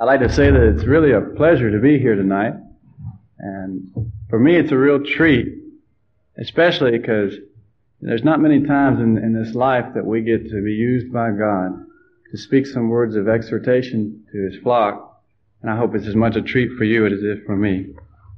I'd like to say that it's really a pleasure to be here tonight. And for me, it's a real treat, especially because there's not many times in this life that we get to be used by God to speak some words of exhortation to His flock. And I hope it's as much a treat for you as it is for me.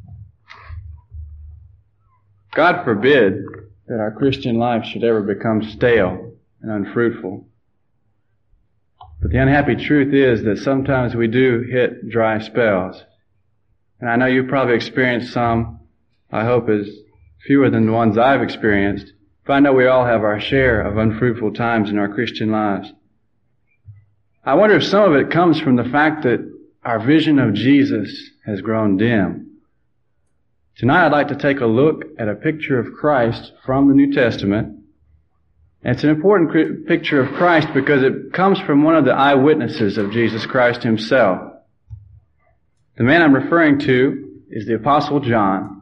God forbid that our Christian life should ever become stale and unfruitful. But the unhappy truth is that sometimes we do hit dry spells. And I know you've probably experienced some, I hope as fewer than the ones I've experienced. But I know we all have our share of unfruitful times in our Christian lives. I wonder if some of it comes from the fact that our vision of Jesus has grown dim. Tonight I'd like to take a look at a picture of Christ from the New Testament. And it's an important picture of Christ because it comes from one of the eyewitnesses of Jesus Christ Himself. The man I'm referring to is the Apostle John.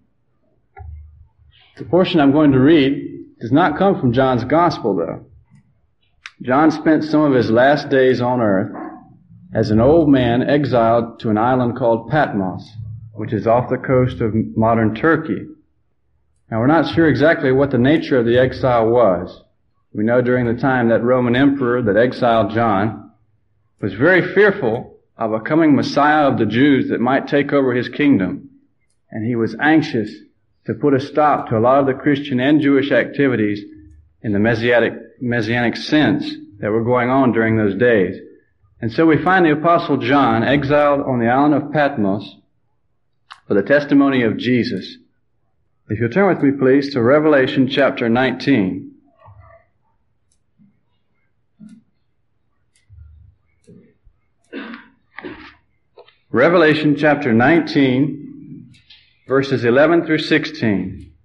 The portion I'm going to read does not come from John's Gospel, though. John spent some of his last days on earth as an old man exiled to an island called Patmos, which is off the coast of modern Turkey. Now, we're not sure exactly what the nature of the exile was. We know during the time that Roman emperor that exiled John was very fearful of a coming Messiah of the Jews that might take over his kingdom. And he was anxious to put a stop to a lot of the Christian and Jewish activities in the Messianic sense that were going on during those days. And so we find the Apostle John exiled on the island of Patmos for the testimony of Jesus. If you'll turn with me, please, to Revelation chapter 19. Revelation chapter 19, verses 11 through 16.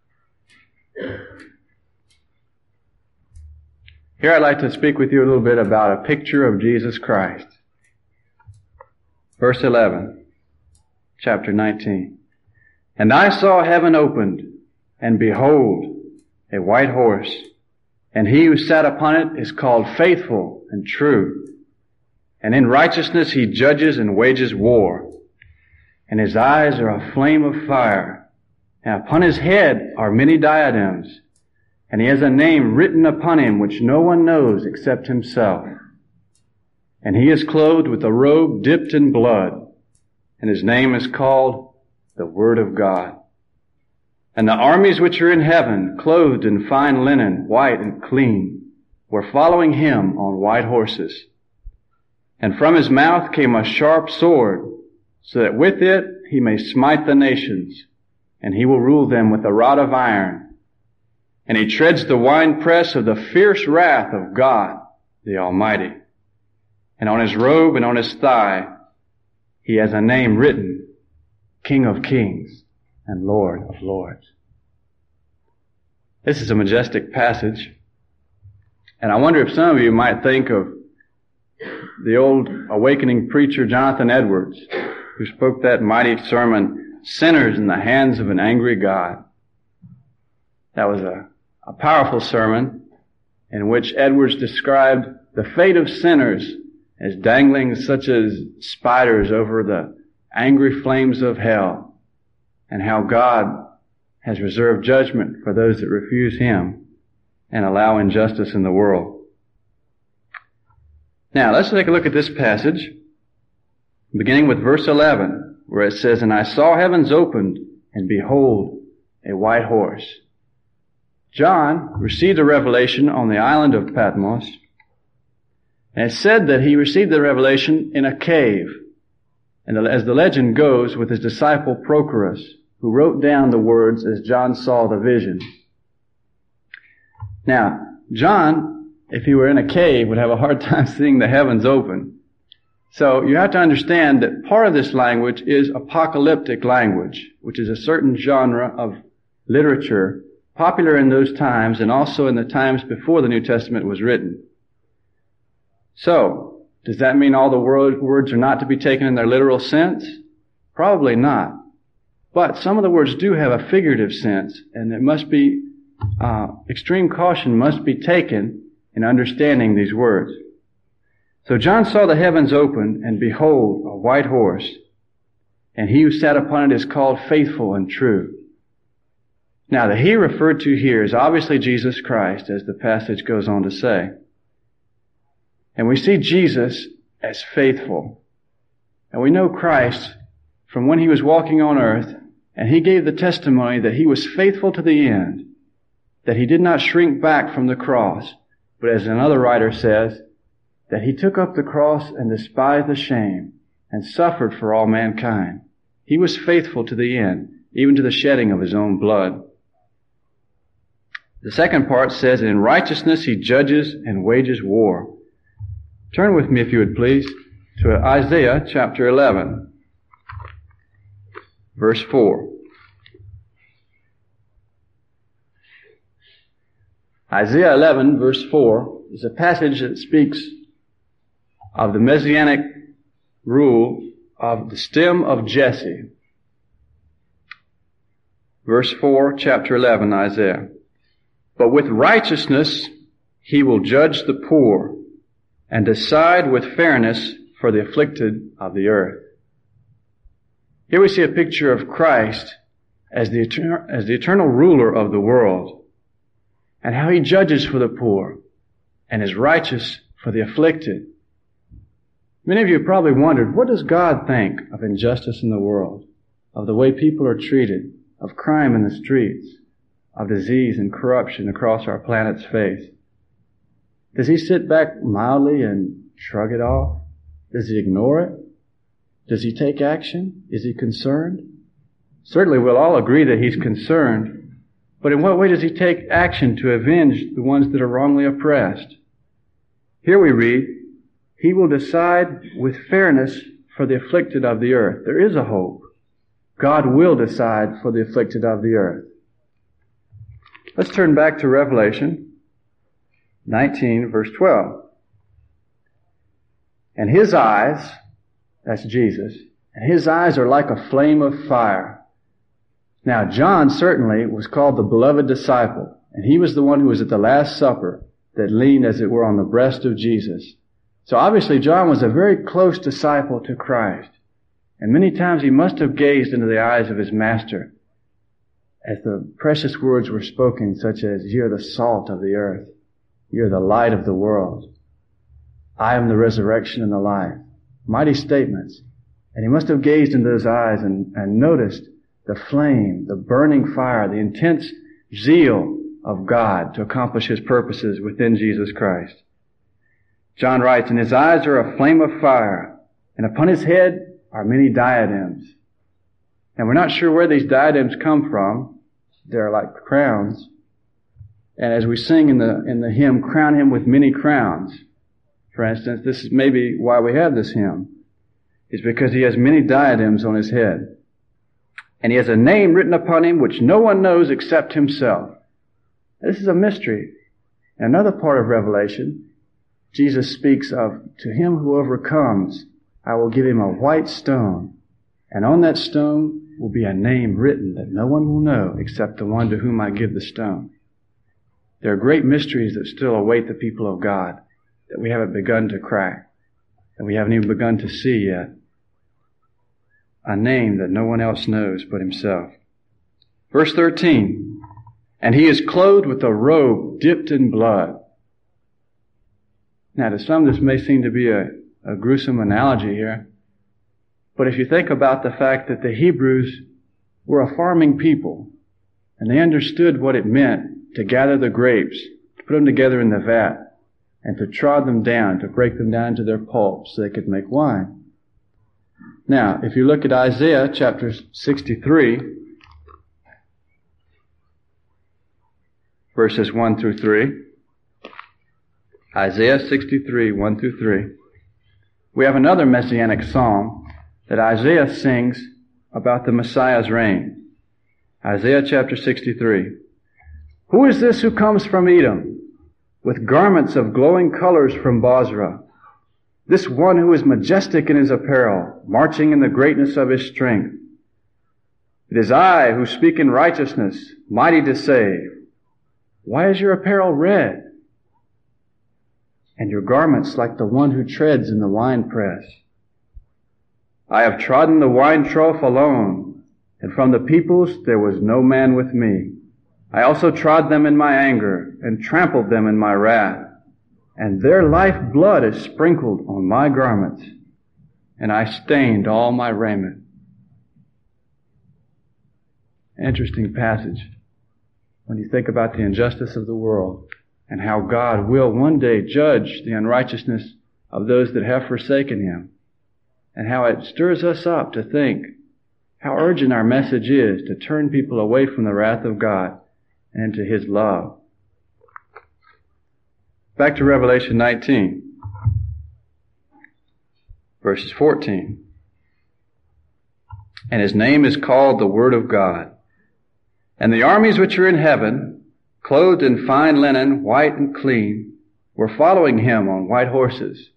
Here I'd like to speak with you a little bit about a picture of Jesus Christ. Verse 11, chapter 19. And I saw heaven opened, and behold, a white horse, and he who sat upon it is called Faithful and True. And in righteousness he judges and wages war. And his eyes are a flame of fire. And upon his head are many diadems. And he has a name written upon him which no one knows except himself. And he is clothed with a robe dipped in blood. And his name is called the Word of God. And the armies which are in heaven, clothed in fine linen, white and clean, were following him on white horses. And from his mouth came a sharp sword, so that with it he may smite the nations, and he will rule them with a rod of iron. And he treads the winepress of the fierce wrath of God, the Almighty. And on his robe and on his thigh he has a name written, King of Kings and Lord of Lords. This is a majestic passage, and I wonder if some of you might think of the old awakening preacher Jonathan Edwards, who spoke that mighty sermon, Sinners in the Hands of an Angry God. That was a powerful sermon in which Edwards described the fate of sinners as dangling such as spiders over the angry flames of hell, and how God has reserved judgment for those that refuse Him and allow injustice in the world. Now, let's take a look at this passage, beginning with verse 11, where it says, And I saw heavens opened, and behold, a white horse. John received a revelation on the island of Patmos, and it's said that he received the revelation in a cave, and as the legend goes, with his disciple Prochorus, who wrote down the words as John saw the vision. Now, John, if he were in a cave, would have a hard time seeing the heavens open. So you have to understand that part of this language is apocalyptic language, which is a certain genre of literature popular in those times and also in the times before the New Testament was written. So, does that mean all the words are not to be taken in their literal sense? Probably not. But some of the words do have a figurative sense, and it must be, extreme caution must be taken in understanding these words. So John saw the heavens opened, and behold, a white horse, and he who sat upon it is called Faithful and True. Now, the he referred to here is obviously Jesus Christ, as the passage goes on to say. And we see Jesus as faithful. And we know Christ from when he was walking on earth, and he gave the testimony that he was faithful to the end, that he did not shrink back from the cross, but as another writer says, that he took up the cross and despised the shame and suffered for all mankind. He was faithful to the end, even to the shedding of his own blood. The second part says, in righteousness he judges and wages war. Turn with me, if you would please, to Isaiah chapter 11, verse 4. Isaiah 11, verse 4, is a passage that speaks of the messianic rule of the stem of Jesse. Verse 4, chapter 11, Isaiah. But with righteousness he will judge the poor and decide with fairness for the afflicted of the earth. Here we see a picture of Christ as the eternal ruler of the world, and how he judges for the poor and is righteous for the afflicted. Many of you have probably wondered, what does God think of injustice in the world, of the way people are treated, of crime in the streets, of disease and corruption across our planet's face? Does he sit back mildly and shrug it off? Does he ignore it? Does he take action? Is he concerned? Certainly we'll all agree that he's concerned, but in what way does he take action to avenge the ones that are wrongly oppressed? Here we read, he will decide with fairness for the afflicted of the earth. There is a hope. God will decide for the afflicted of the earth. Let's turn back to Revelation 19, verse 12. And his eyes, that's Jesus, and his eyes are like a flame of fire. Now, John certainly was called the beloved disciple, and he was the one who was at the Last Supper that leaned, as it were, on the breast of Jesus. So obviously John was a very close disciple to Christ, and many times he must have gazed into the eyes of his master as the precious words were spoken, such as, "You are the salt of the earth. You are the light of the world. I am the resurrection and the life." Mighty statements. And he must have gazed into those eyes and noticed the flame, the burning fire, the intense zeal of God to accomplish his purposes within Jesus Christ. John writes, and his eyes are a flame of fire, and upon his head are many diadems. And we're not sure where these diadems come from. They're like crowns. And as we sing in the hymn, "Crown him with many crowns," for instance, this is maybe why we have this hymn. It's because he has many diadems on his head. And he has a name written upon him which no one knows except himself. This is a mystery. In another part of Revelation, Jesus speaks of, "To him who overcomes, I will give him a white stone, and on that stone will be a name written that no one will know except the one to whom I give the stone." There are great mysteries that still await the people of God that we haven't begun to crack, that we haven't even begun to see yet. A name that no one else knows but himself. Verse 13, and he is clothed with a robe dipped in blood. Now, to some this may seem to be a gruesome analogy here, but if you think about the fact that the Hebrews were a farming people, and they understood what it meant to gather the grapes, to put them together in the vat, and to trod them down, to break them down to their pulp so they could make wine. Now, if you look at Isaiah chapter 63, verses 1 through 3, Isaiah 63, 1 through 3, we have another messianic psalm that Isaiah sings about the Messiah's reign. Isaiah chapter 63. Who is this who comes from Edom, with garments of glowing colors from Bozrah? This one who is majestic in his apparel, marching in the greatness of his strength. It is I who speak in righteousness, mighty to save. Why is your apparel red? and your garments like the one who treads in the winepress. I have trodden the wine trough alone, and from the peoples there was no man with me. I also trod them in my anger, and trampled them in my wrath, and their life blood is sprinkled on my garments, and I stained all my raiment. Interesting passage when you think about the injustice of the world and how God will one day judge the unrighteousness of those that have forsaken Him, and how it stirs us up to think how urgent our message is to turn people away from the wrath of God and into His love. Back to Revelation 19, verses 14. And His name is called the Word of God. And the armies which are in heaven, clothed in fine linen, white and clean, were following Him on white horses.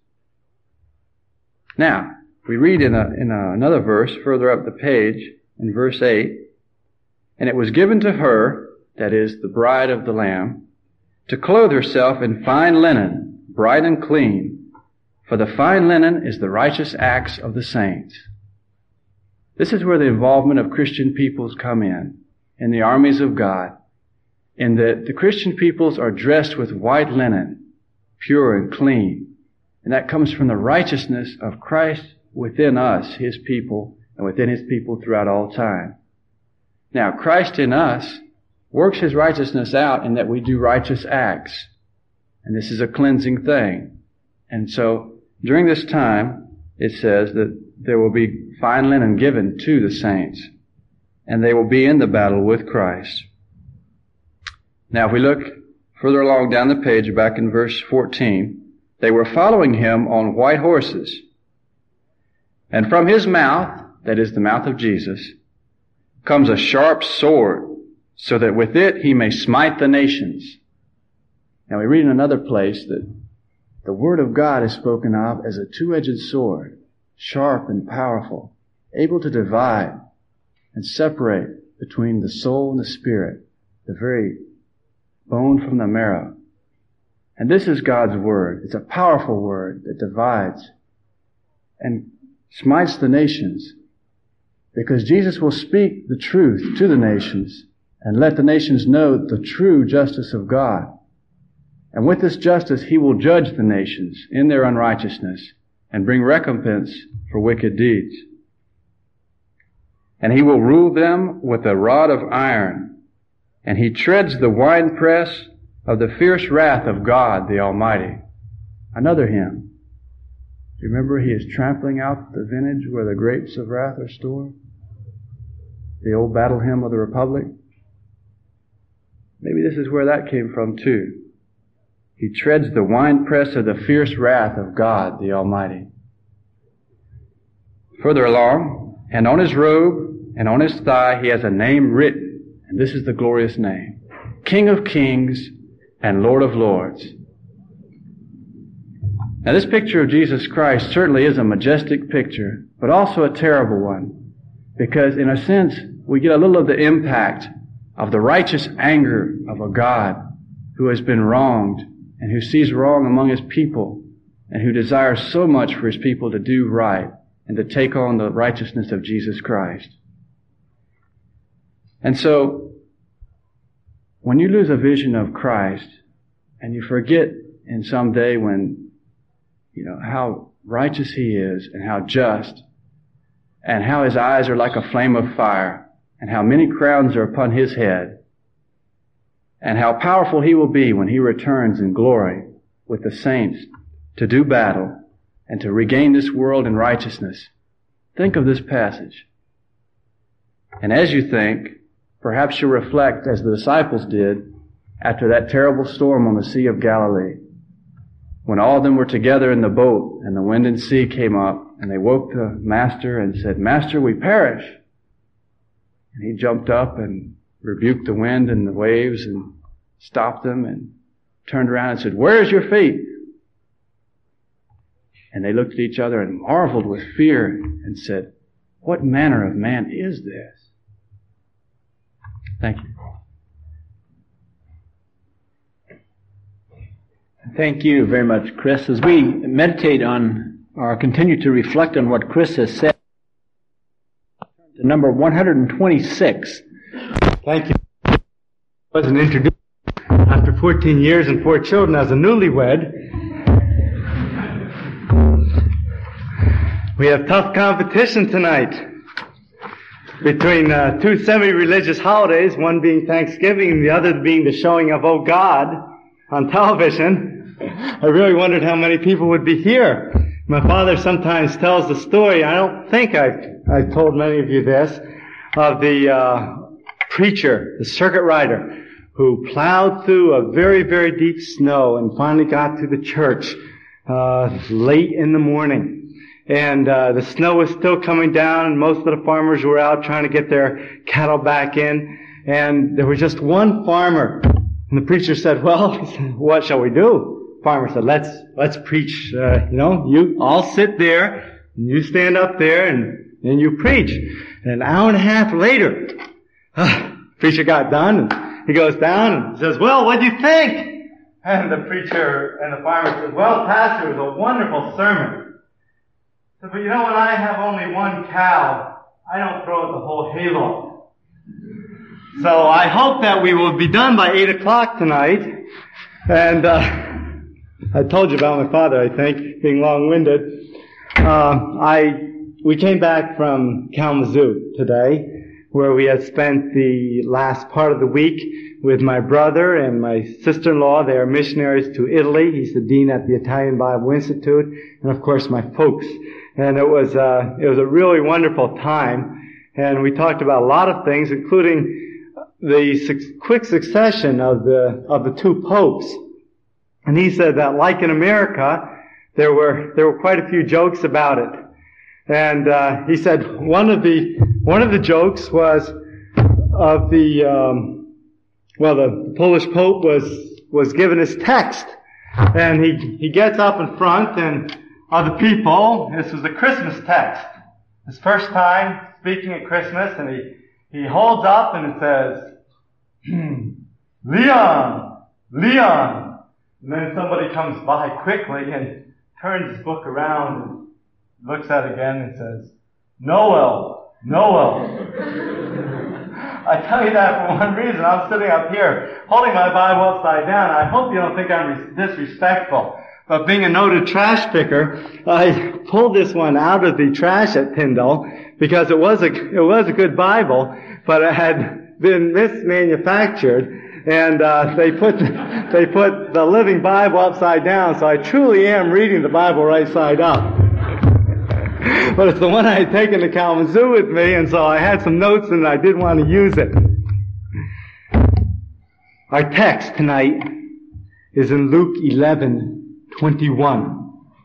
Now, we read in another verse further up the page, in verse 8, and it was given to her, that is, the bride of the Lamb, to clothe herself in fine linen, bright and clean, for the fine linen is the righteous acts of the saints. This is where the involvement of Christian peoples come in the armies of God, in that the Christian peoples are dressed with white linen, pure and clean, and that comes from the righteousness of Christ within us, His people, and within His people throughout all time. Now, Christ in us works His righteousness out in that we do righteous acts. And this is a cleansing thing. And so, during this time, it says that there will be fine linen given to the saints. And they will be in the battle with Christ. Now, if we look further along down the page, back in verse 14, they were following Him on white horses. And from His mouth, that is the mouth of Jesus, comes a sharp sword, so that with it He may smite the nations. Now we read in another place that the Word of God is spoken of as a two-edged sword, sharp and powerful, able to divide and separate between the soul and the spirit, the very bone from the marrow. And this is God's Word. It's a powerful Word that divides and smites the nations, because Jesus will speak the truth to the nations and let the nations know the true justice of God. And with this justice, He will judge the nations in their unrighteousness and bring recompense for wicked deeds. And He will rule them with a rod of iron, and He treads the winepress of the fierce wrath of God the Almighty. Another hymn. Do you remember He is trampling out the vintage where the grapes of wrath are stored? The old battle hymn of the Republic. Maybe this is where that came from too. He treads the winepress of the fierce wrath of God the Almighty. Further along, and on His robe and on His thigh He has a name written, and this is the glorious name: King of Kings and Lord of Lords. Now this picture of Jesus Christ certainly is a majestic picture, but also a terrible one, because in a sense we get a little of the impact of the righteous anger of a God who has been wronged and who sees wrong among His people and who desires so much for His people to do right and to take on the righteousness of Jesus Christ. And so, when you lose a vision of Christ and you forget in some day when, how righteous He is and how just and how His eyes are like a flame of fire and how many crowns are upon His head and how powerful He will be when He returns in glory with the saints to do battle and to regain this world in righteousness. Think of this passage. And as you think, perhaps you'll reflect as the disciples did after that terrible storm on the Sea of Galilee, when all of them were together in the boat and the wind and sea came up and they woke the Master and said, "Master, we perish." And He jumped up and rebuked the wind and the waves and stopped them and turned around and said, "Where is your faith?" And they looked at each other and marveled with fear and said, "What manner of man is this?" Thank you. Thank you very much, Chris. As we meditate on or continue to reflect on what Chris has said, to number 126. Thank you. I wasn't introduced after 14 years and 4 children as a newlywed. We have tough competition tonight between 2 semi-religious holidays, one being Thanksgiving and the other being the showing of Oh God on television. I really wondered how many people would be here. My father sometimes tells the story, I don't think I've told many of you this, of the preacher, the circuit rider, who plowed through a very, very deep snow and finally got to the church late in the morning. And the snow was still coming down, and most of the farmers were out trying to get their cattle back in. And there was just one farmer. And the preacher said, well, what shall we do? The farmer said, let's preach. I'll sit there, and you stand up there, and you preach. And an hour and a half later, preacher got done, and he goes down and says, well, what do you think? And the preacher and the farmer says, well, Pastor, it was a wonderful sermon. But you know, when I have only one cow, I don't throw it the whole hayloft. So I hope that we will be done by 8 o'clock tonight. And I told you about my father, I think, being long-winded. We came back from Kalamazoo today, where we had spent the last part of the week with my brother and my sister-in-law. They are missionaries to Italy. He's the dean at the Italian Bible Institute, and of course my folks. And it was a really wonderful time. And we talked about a lot of things, including the quick succession of the 2 popes. And he said that, like in America, there were quite a few jokes about it. And he said one of the jokes was of the Polish Pope was given his text, and he gets up in front and other people. This was the Christmas text. His first time speaking at Christmas, and he holds up and it says, Leon, Leon. And then somebody comes by quickly and turns his book around and looks at it again and says, Noel, Noel. I tell you that for one reason. I'm sitting up here holding my Bible upside down. I hope you don't think I'm disrespectful. But being a noted trash picker, I pulled this one out of the trash at Tyndall because it was a good Bible, but it had been mismanufactured, and they put the Living Bible upside down. So I truly am reading the Bible right side up. But it's the one I had taken to Kalamazoo with me, and so I had some notes and I did want to use it. Our text tonight is in Luke 11:21.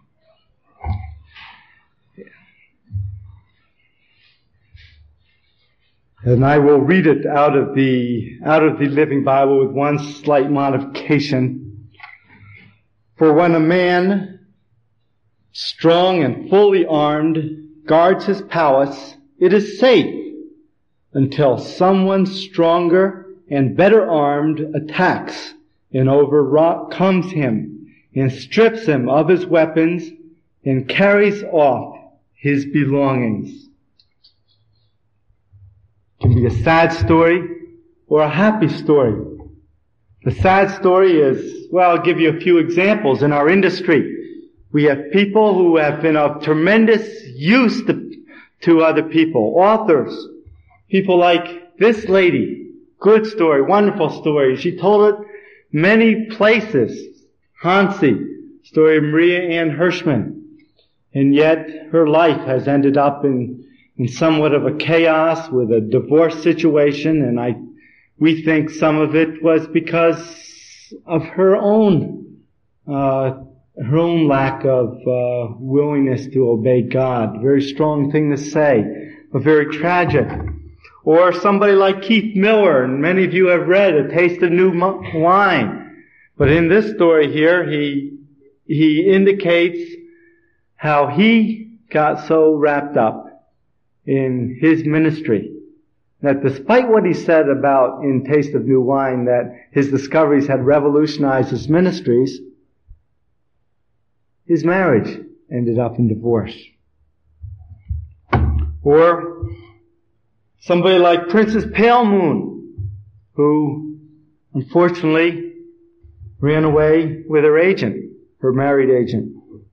And I will read it out of the Living Bible with one slight modification. For when a man, strong and fully armed, guards his palace, it is safe until someone stronger and better armed attacks and overcomes him and strips him of his weapons and carries off his belongings. It can be a sad story or a happy story. The sad story is, well, I'll give you a few examples in our industry. We have people who have been of tremendous use to other people, authors, people like this lady. Good story, wonderful story. She told it many places. Hansi, story of Maria Ann Hirschman. And yet her life has ended up in somewhat of a chaos with a divorce situation, and we think some of it was because of her own lack of willingness to obey God. Very strong thing to say, but very tragic. Or somebody like Keith Miller, and many of you have read A Taste of New Wine. But in this story here, he indicates how he got so wrapped up in his ministry that despite what he said about in Taste of New Wine, that his discoveries had revolutionized his ministries, his marriage ended up in divorce. Or somebody like Princess Pale Moon, who unfortunately ran away with her agent, her married agent.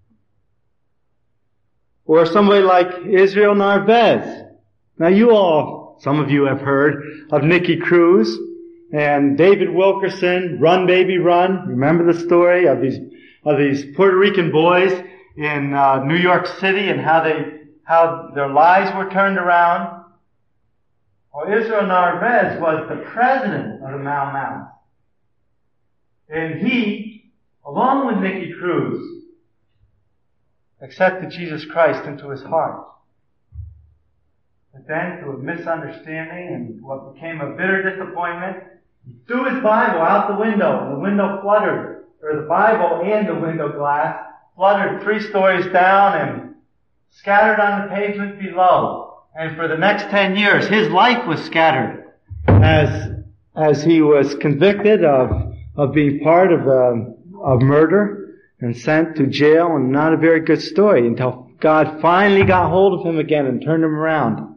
Or somebody like Israel Narvez. Now some of you have heard of Nicky Cruz and David Wilkerson, Run Baby Run. Remember the story of these Puerto Rican boys in New York City and how their lives were turned around? Well, Israel Narvez was the president of the Mau Mau. And he, along with Nicky Cruz, accepted Jesus Christ into his heart. But then, through a misunderstanding and what became a bitter disappointment, he threw his Bible out the window, and the window fluttered, or the Bible and the window glass fluttered 3 stories down and scattered on the pavement below. And for the next 10 years, his life was scattered as he was convicted of being part of murder and sent to jail, and not a very good story until God finally got hold of him again and turned him around.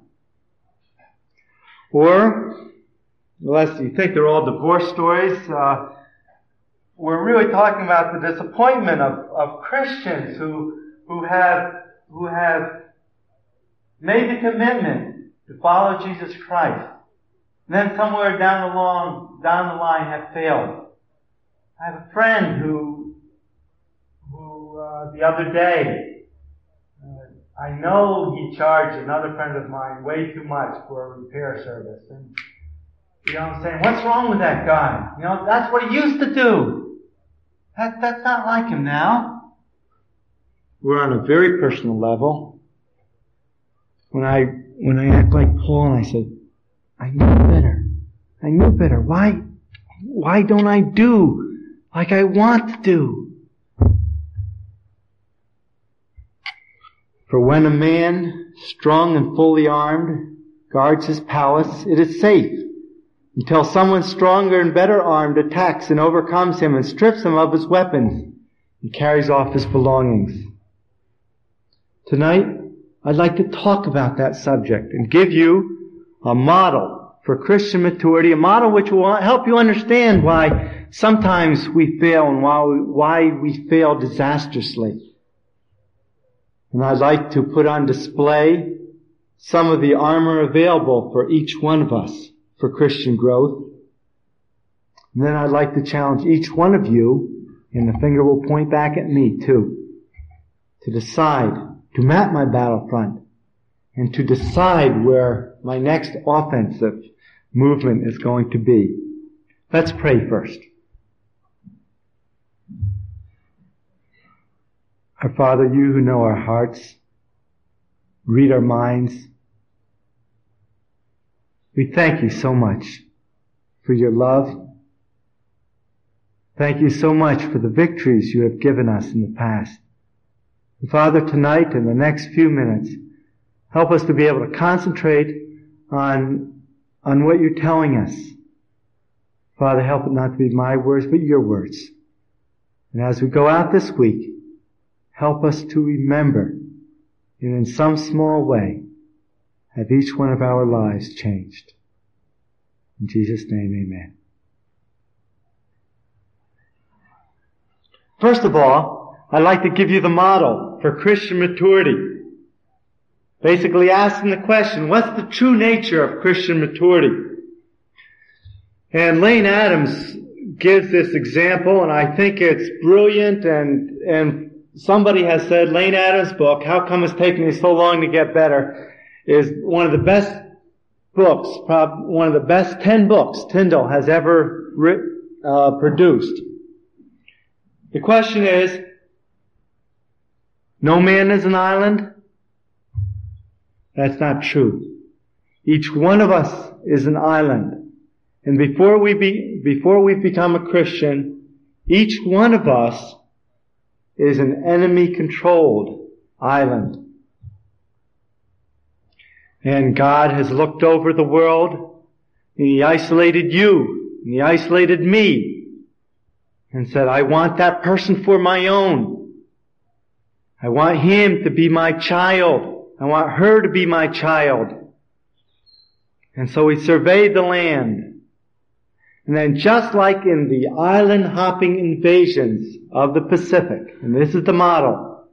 Or, unless you think they're all divorce stories, we're really talking about the disappointment of Christians who have made the commitment to follow Jesus Christ, and then somewhere down the line have failed. I have a friend who the other day, I know he charged another friend of mine way too much for a repair service. And, I'm saying, what's wrong with that guy? That's what he used to do. That's not like him now. We're on a very personal level. When I act like Paul and I said, I knew better. Why don't I do like I want to do? For when a man, strong and fully armed, guards his palace, it is safe, until someone stronger and better armed attacks and overcomes him and strips him of his weapons and carries off his belongings. Tonight, I'd like to talk about that subject and give you a model for Christian maturity, a model which will help you understand why sometimes we fail and why we fail disastrously. And I'd like to put on display some of the armor available for each one of us for Christian growth. And then I'd like to challenge each one of you, and the finger will point back at me too, to decide, to map my battlefront, and to decide where my next offensive movement is going to be. Let's pray first. Our Father, you who know our hearts, read our minds, we thank you so much for your love. Thank you so much for the victories you have given us in the past. And Father, tonight, in the next few minutes, help us to be able to concentrate on what you're telling us. Father, help it not to be my words, but your words. And as we go out this week, help us to remember, and in some small way, have each one of our lives changed. In Jesus' name, amen. First of all, I'd like to give you the model for Christian maturity. Basically asking the question, what's the true nature of Christian maturity? And Lane Adams gives this example, and I think it's brilliant, and somebody has said Lane Adams' book, How Come It's Taken Me So Long to Get Better, is one of the best books, probably one of the best 10 books Tyndale has ever produced. The question is, no man is an island? That's not true. Each one of us is an island. And before we become a Christian, each one of us is an enemy-controlled island. And God has looked over the world, and He isolated you, and He isolated me, and said, I want that person for my own. I want him to be my child. I want her to be my child. And so he surveyed the land. And then just like in the island hopping invasions of the Pacific, and this is the model,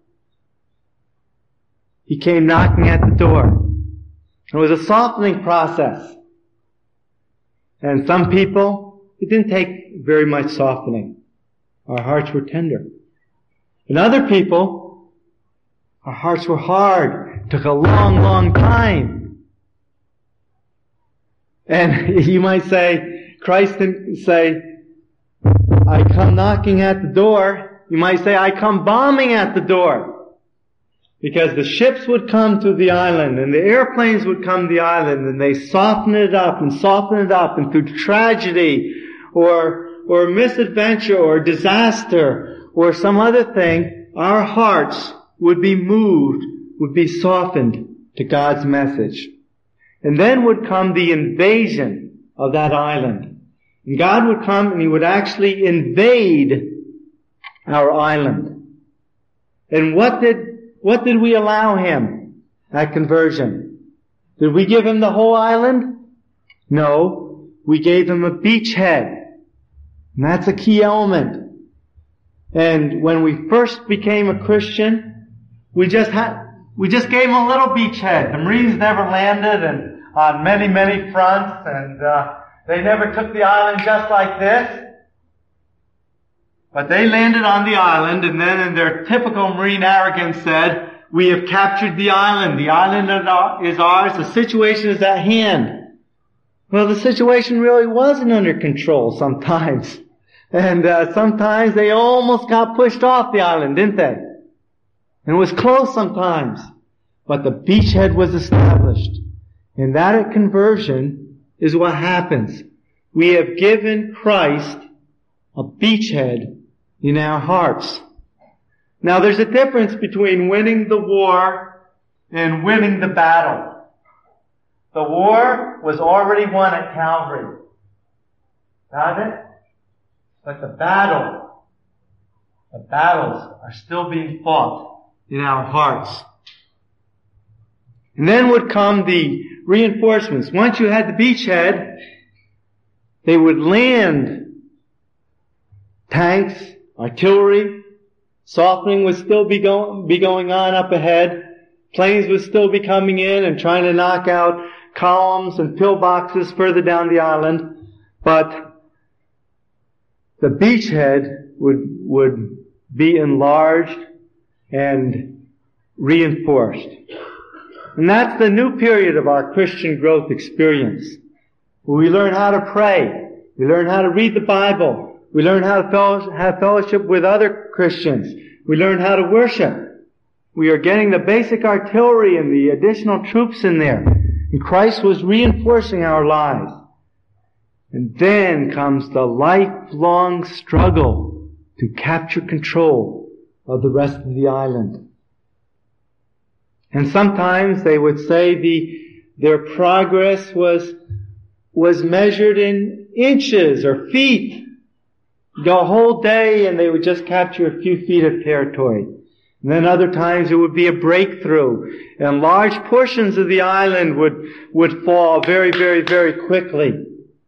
he came knocking at the door. It was a softening process. And some people, it didn't take very much softening. Our hearts were tender. And other people, our hearts were hard. It took a long, long time. And you might say, Christ didn't say, I come knocking at the door. You might say, I come bombing at the door. Because the ships would come to the island and the airplanes would come to the island and they soften it up and soften it up, and through tragedy or misadventure or disaster or some other thing, our hearts would be moved, would be softened to God's message. And then would come the invasion of that island. And God would come and He would actually invade our island. And what did we allow Him at conversion? Did we give Him the whole island? No. We gave Him a beachhead. And that's a key element. And when we first became a Christian, we just gave Him a little beachhead. The Marines never landed and on many, many fronts, and they never took the island just like this. But they landed on the island, and then in their typical Marine arrogance said, we have captured the island. The island is ours. The situation is at hand. Well, the situation really wasn't under control sometimes. And sometimes they almost got pushed off the island, didn't they? And it was close sometimes. But the beachhead was established. And that at conversion is what happens. We have given Christ a beachhead in our hearts. Now there's a difference between winning the war and winning the battle. The war was already won at Calvary. Got it? But the battles are still being fought in our hearts. And then would come the reinforcements. Once you had the beachhead, they would land tanks, artillery. Softening would still be going on up ahead. Planes would still be coming in and trying to knock out columns and pillboxes further down the island. But the beachhead would be enlarged and reinforced. And that's the new period of our Christian growth experience. Where we learn how to pray. We learn how to read the Bible. We learn how to have fellowship with other Christians. We learn how to worship. We are getting the basic artillery and the additional troops in there. And Christ was reinforcing our lives. And then comes the lifelong struggle to capture control of the rest of the island. And sometimes they would say their progress was measured in inches or feet. Go a whole day and they would just capture a few feet of territory. And then other times it would be a breakthrough. And large portions of the island would fall very, very, very quickly.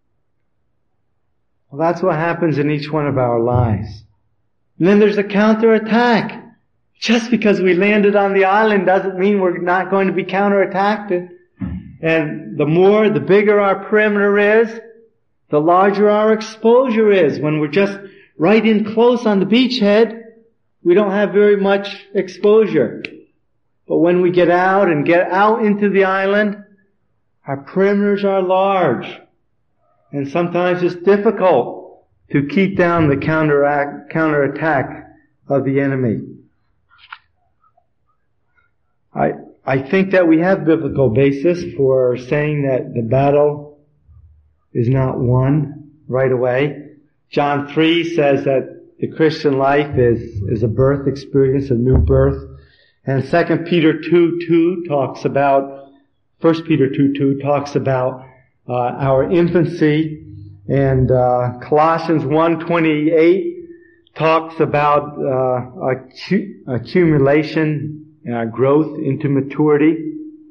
Well, that's what happens in each one of our lives. And then there's a counterattack. Just because we landed on the island doesn't mean we're not going to be counterattacked. And the bigger our perimeter is, the larger our exposure is. When we're just right in close on the beachhead, we don't have very much exposure. But when we get out into the island, our perimeters are large. And sometimes it's difficult to keep down the counterattack of the enemy. I think that we have biblical basis for saying that the battle is not won right away. John 3 says that the Christian life is a birth experience, a new birth. And 1 Peter 2:2 talks about our infancy. And Colossians 1:28 talks about accumulation and growth into maturity.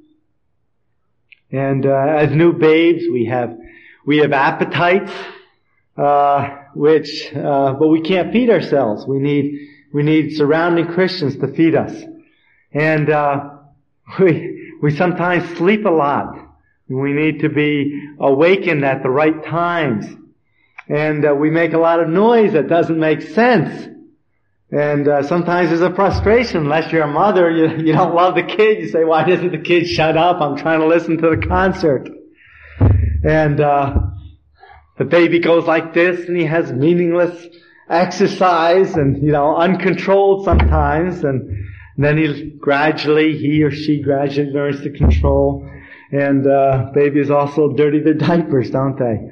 And as new babes, we have appetites, but we can't feed ourselves. We need surrounding Christians to feed us. And we sometimes sleep a lot. We need to be awakened at the right times. And we make a lot of noise that doesn't make sense. And sometimes there's a frustration. Unless you're a mother, you don't love the kid. You say, why doesn't the kid shut up? I'm trying to listen to the concert. And the baby goes like this, and he has meaningless exercise and, uncontrolled sometimes. And then he or she gradually learns to control. And babies also dirty their diapers, don't they?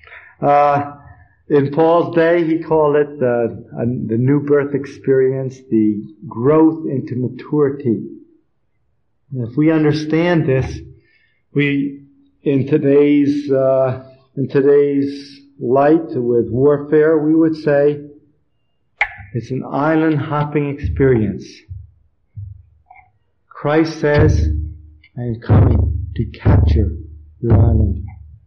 In Paul's day, he called it the new birth experience, the growth into maturity. And if we understand this, in today's light with warfare, we would say it's an island hopping experience. Christ says, I am coming to capture your island.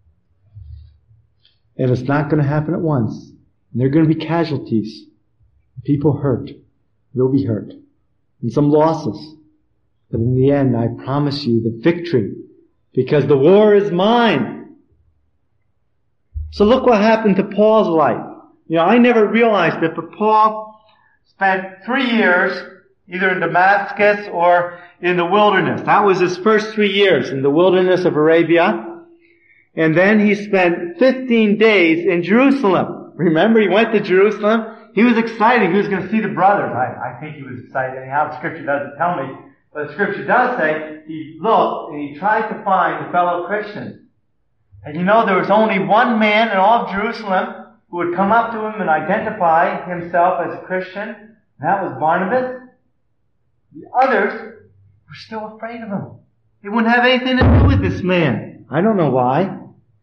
And it's not going to happen at once. And there are going to be casualties. People hurt. You'll be hurt. And some losses. But in the end, I promise you the victory. Because the war is mine. So look what happened to Paul's life. I never realized that, but Paul spent 3 years either in Damascus or in the wilderness. That was his first 3 years in the wilderness of Arabia. And then he spent 15 days in Jerusalem. Remember, he went to Jerusalem. He was excited. He was going to see the brothers. I think he was excited. Anyhow, the Scripture doesn't tell me. But the Scripture does say he looked and he tried to find the fellow Christians. And there was only one man in all of Jerusalem who would come up to him and identify himself as a Christian. And that was Barnabas. The others were still afraid of him. They wouldn't have anything to do with this man. I don't know why.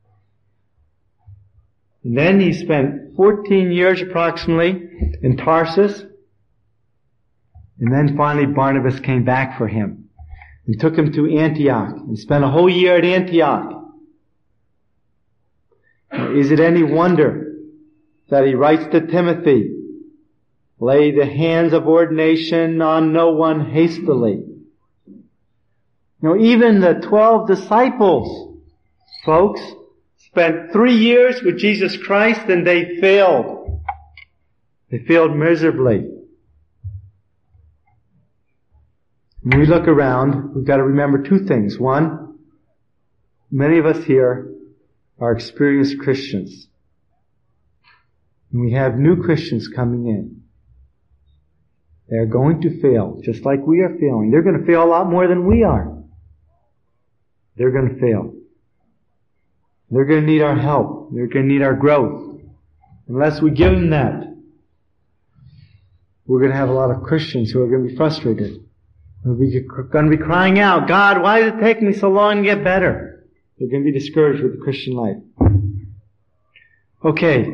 And then he spent 14 years approximately in Tarsus. And then finally Barnabas came back for him and took him to Antioch and spent a whole year at Antioch. Now, is it any wonder that he writes to Timothy, lay the hands of ordination on no one hastily? Even the 12 disciples, folks, spent 3 years with Jesus Christ and they failed. They failed miserably. When we look around, we've got to remember 2 things. One, many of us here are experienced Christians. And we have new Christians coming in. They are going to fail, just like we are failing. They're going to fail a lot more than we are. They're going to fail. They're going to need our help. They're going to need our growth. Unless we give them that, we're going to have a lot of Christians who are going to be frustrated. We're going to be crying out, God, why does it take me so long to get better? They're going to be discouraged with the Christian life. Okay.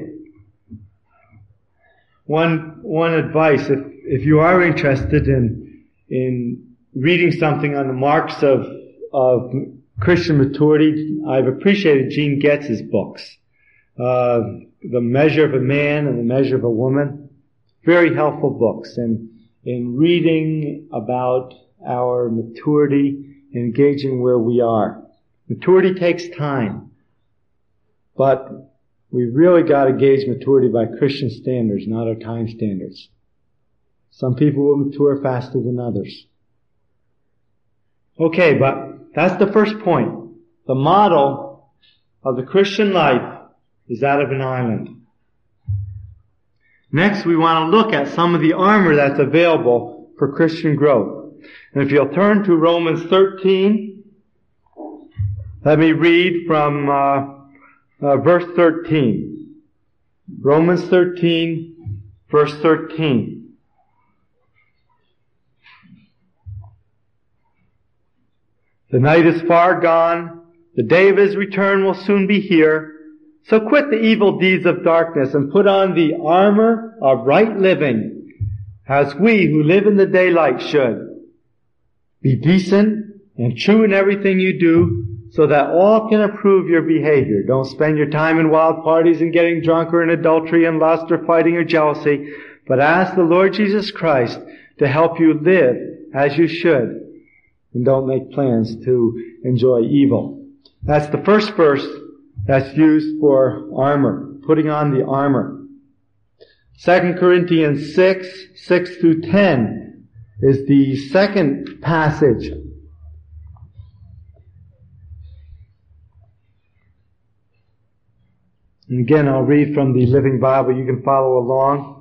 One advice, if you are interested in reading something on the marks of Christian maturity, I've appreciated Gene Getz's books. The Measure of a Man and the Measure of a Woman. Very helpful books. And in reading about our maturity and engaging where we are. Maturity takes time. But we've really got to gauge maturity by Christian standards, not our time standards. Some people will mature faster than others. Okay, but that's the first point. The model of the Christian life is that of an island. Next, we want to look at some of the armor that's available for Christian growth. And if you'll turn to Romans 13, let me read from verse 13. Romans 13, verse 13. The night is far gone. The day of his return will soon be here. So quit the evil deeds of darkness and put on the armor of right living, as we who live in the daylight should. Be decent and true in everything you do, so that all can approve your behavior. Don't spend your time in wild parties and getting drunk or in adultery and lust or fighting or jealousy, but ask the Lord Jesus Christ to help you live as you should, and don't make plans to enjoy evil. That's the first verse that's used for armor, putting on the armor. 2 Corinthians 6 through 10 is the second passage. And again, I'll read from the Living Bible. You can follow along.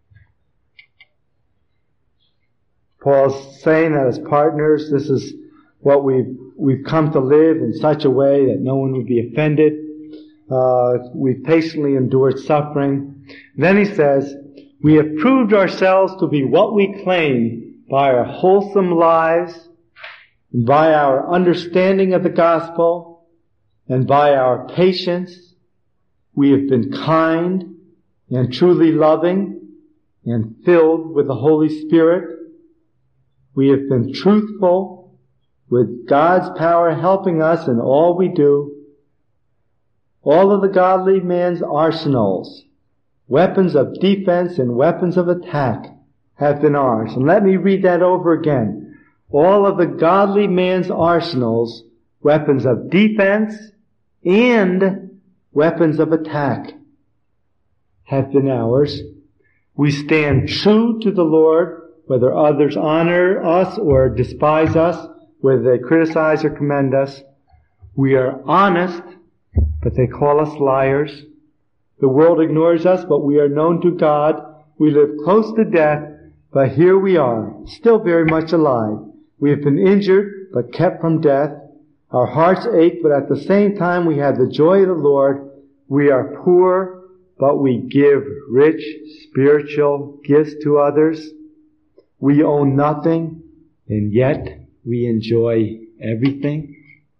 Paul's saying that as partners, this is what we've come to live in such a way that no one would be offended. We've patiently endured suffering. Then he says, we have proved ourselves to be what we claim by our wholesome lives, and by our understanding of the gospel, and by our patience. We have been kind and truly loving and filled with the Holy Spirit. We have been truthful, with God's power helping us in all we do. All of the godly man's arsenals, weapons of defense and weapons of attack, have been ours. And let me read that over again. All of the godly man's arsenals, weapons of defense and weapons of attack, have been ours. We stand true to the Lord, whether others honor us or despise us, whether they criticize or commend us. We are honest, but they call us liars. The world ignores us, but we are known to God. We live close to death, but here we are, still very much alive. We have been injured, but kept from death. Our hearts ache, but at the same time we have the joy of the Lord. We are poor, but we give rich spiritual gifts to others. We own nothing, and yet we enjoy everything.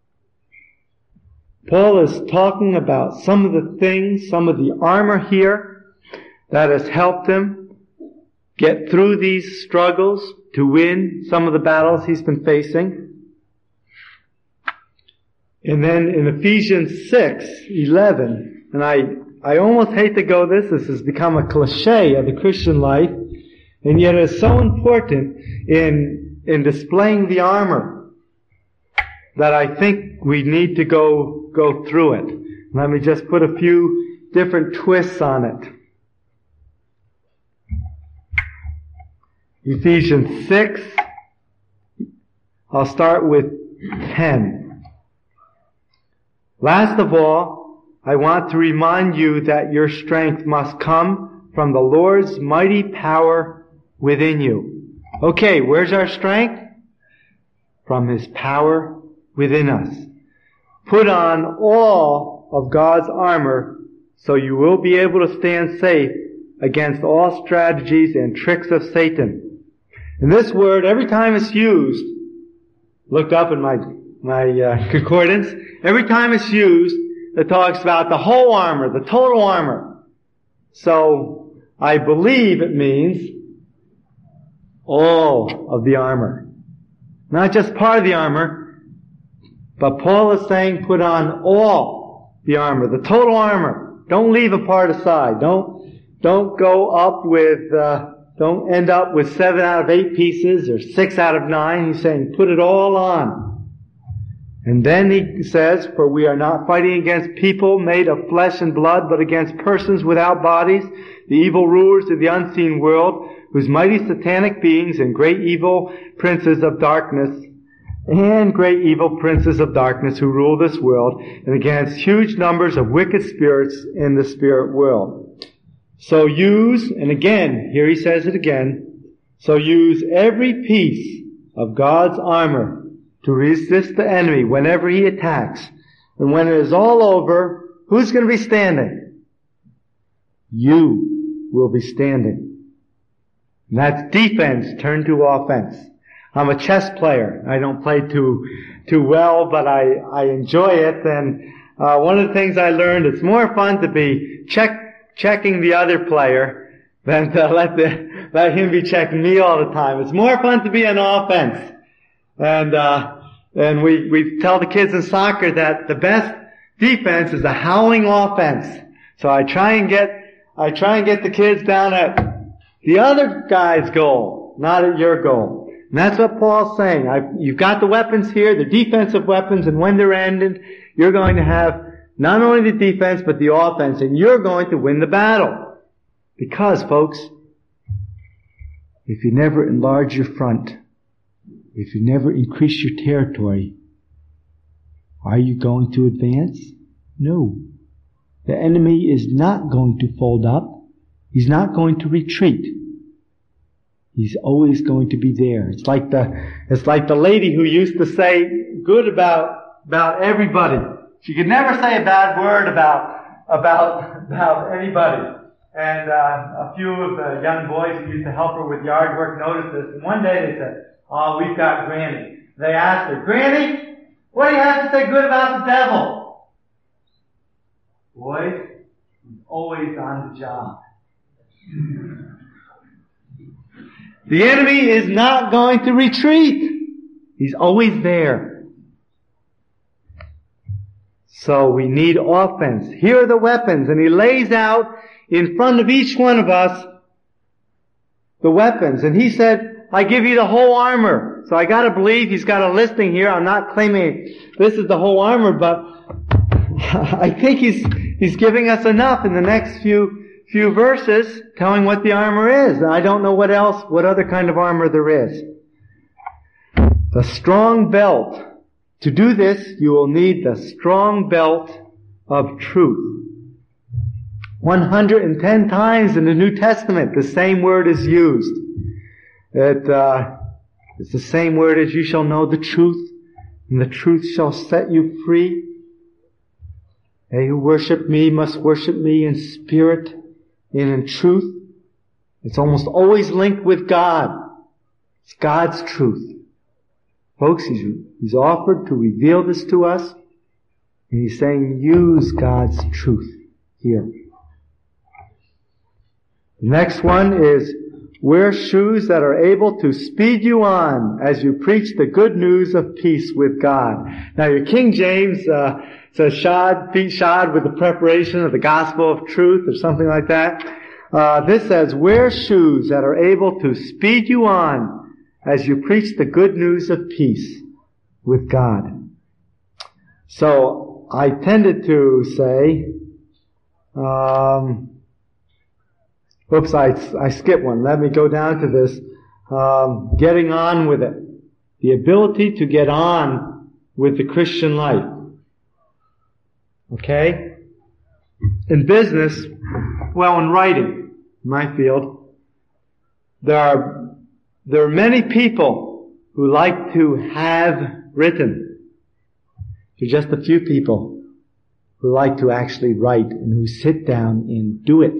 Paul is talking about some of the things, some of the armor here that has helped him get through these struggles to win some of the battles he's been facing. And then in Ephesians 6:11, and I almost hate to go this has become a cliche of the Christian life, and yet it's so important in displaying the armor that I think we need to go through it. Let me just put a few different twists on it. Ephesians 6, I'll start with 10. Last of all, I want to remind you that your strength must come from the Lord's mighty power within you. Okay, where's our strength? From His power within us. Put on all of God's armor so you will be able to stand safe against all strategies and tricks of Satan. And this word, every time it's used, looked up in my concordance, every time it's used, it talks about the whole armor, the total armor. So, I believe it means all of the armor. Not just part of the armor, but Paul is saying put on all the armor, the total armor. Don't leave a part aside. Don't go up with, don't end up with 7 out of 8 pieces or 6 out of 9. He's saying put it all on. And then he says, for we are not fighting against people made of flesh and blood, but against persons without bodies, the evil rulers of the unseen world, whose mighty satanic beings and great evil princes of darkness, who rule this world, and against huge numbers of wicked spirits in the spirit world. So use, and again, here he says it again, so use every piece of God's armor to resist the enemy whenever he attacks. And when it is all over, who's going to be standing? You will be standing. And that's defense turned to offense. I'm a chess player. I don't play too well, but I enjoy it, and one of the things I learned, it's more fun to be checking the other player than to let him be checking me all the time. It's more fun to be on offense. And we tell the kids in soccer that the best defense is a howling offense. So I try and get the kids down at the other guy's goal, not at your goal. And that's what Paul's saying. You've got the weapons here, the defensive weapons, and when they're ended, you're going to have not only the defense, but the offense, and you're going to win the battle. Because, folks, if you never enlarge your front, if you never increase your territory, are you going to advance? No. The enemy is not going to fold up. He's not going to retreat. He's always going to be there. It's like the lady who used to say good about everybody. She could never say a bad word about anybody. And a few of the young boys who used to help her with yard work noticed this. And one day they said, "Oh, we've got Granny." They asked her, "Granny, what do you have to say good about the devil?" Boys, he's always on the job. The enemy is not going to retreat. He's always there. So we need offense. Here are the weapons. And he lays out in front of each one of us the weapons. And he said, I give you the whole armor. So I gotta believe he's got a listing here. I'm not claiming this is the whole armor, but I think he's giving us enough in the next few verses telling what the armor is. And I don't know what other kind of armor there is. The strong belt. To do this, you will need the strong belt of truth. 110 times in the New Testament, the same word is used. It's the same word as you shall know the truth, and the truth shall set you free. They who worship me must worship me in spirit and in truth. It's almost always linked with God. It's God's truth. Folks, He's offered to reveal this to us, and He's saying use God's truth here. The next one is wear shoes that are able to speed you on as you preach the good news of peace with God. Now your King James says feet shod with the preparation of the gospel of truth or something like that. This says wear shoes that are able to speed you on as you preach the good news of peace with God. So I tended to say, I skipped one. Let me go down to this. Getting on with it. The ability to get on with the Christian life. Okay? In business, in writing, my field, there are many people who like to have written. There are just a few people who like to actually write and who sit down and do it.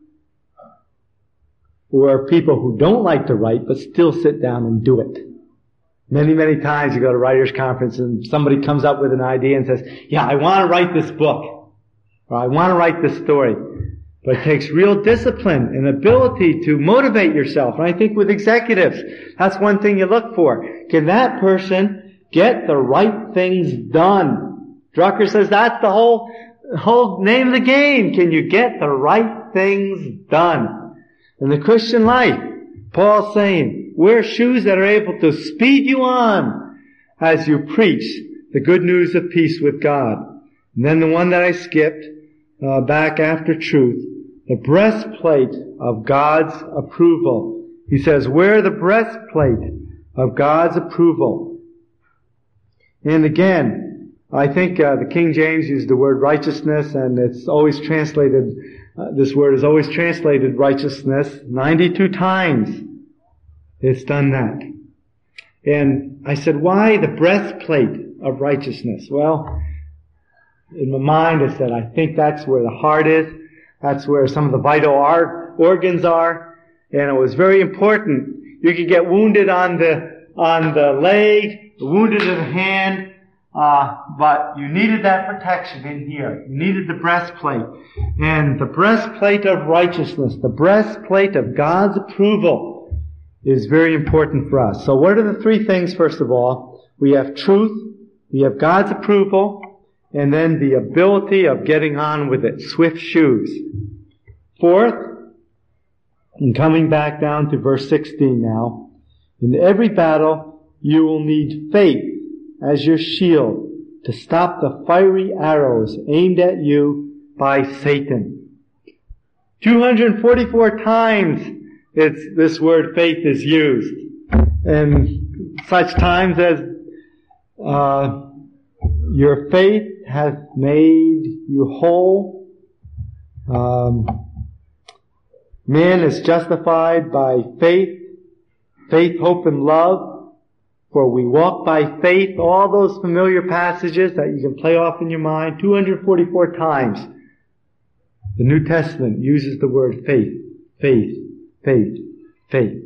Or people who don't like to write but still sit down and do it. Many, many times you go to writers' conference and somebody comes up with an idea and says, "Yeah, I want to write this book." Or "I want to write this story." But it takes real discipline and ability to motivate yourself. And I think with executives, that's one thing you look for. Can that person get the right things done? Drucker says that's the whole name of the game. Can you get the right things done? In the Christian life, Paul's saying, wear shoes that are able to speed you on as you preach the good news of peace with God. And then the one that I skipped, back after truth, the breastplate of God's approval. He says, wear the breastplate of God's approval. And again, I think the King James used the word righteousness, and it's always translated, this word is always translated righteousness. 92 times it's done that. And I said, why the breastplate of righteousness? Well, in my mind I said, I think that's where the heart is. That's where some of the vital organs are. And it was very important. You could get wounded on the leg, wounded in the hand, but you needed that protection in here. You needed the breastplate. And the breastplate of righteousness, the breastplate of God's approval is very important for us. So what are the three things, first of all? We have truth, we have God's approval, and then the ability of getting on with it, swift shoes. Fourth, and coming back down to verse 16 now, in every battle you will need faith as your shield to stop the fiery arrows aimed at you by Satan. 244 times this word faith is used. And such times as your faith hath made you whole. Man is justified by faith, hope, and love. For we walk by faith. All those familiar passages that you can play off in your mind, 244 times. The New Testament uses the word faith, faith, faith, faith.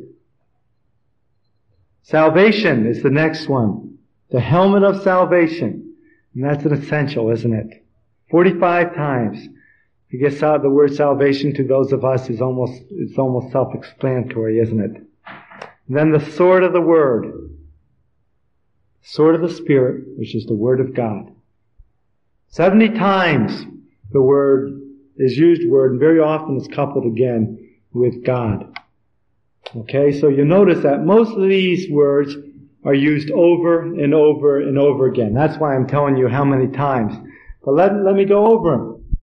Salvation is the next one. The helmet of salvation. And that's an essential, isn't it? 45 times. I guess the word salvation to those of us is almost self-explanatory, isn't it? And then the sword of the Word. Sword of the Spirit, which is the Word of God. 70 times the word is used, and very often it's coupled again with God. Okay, so you notice that most of these words are used over and over and over again. That's why I'm telling you how many times. But let me go over them.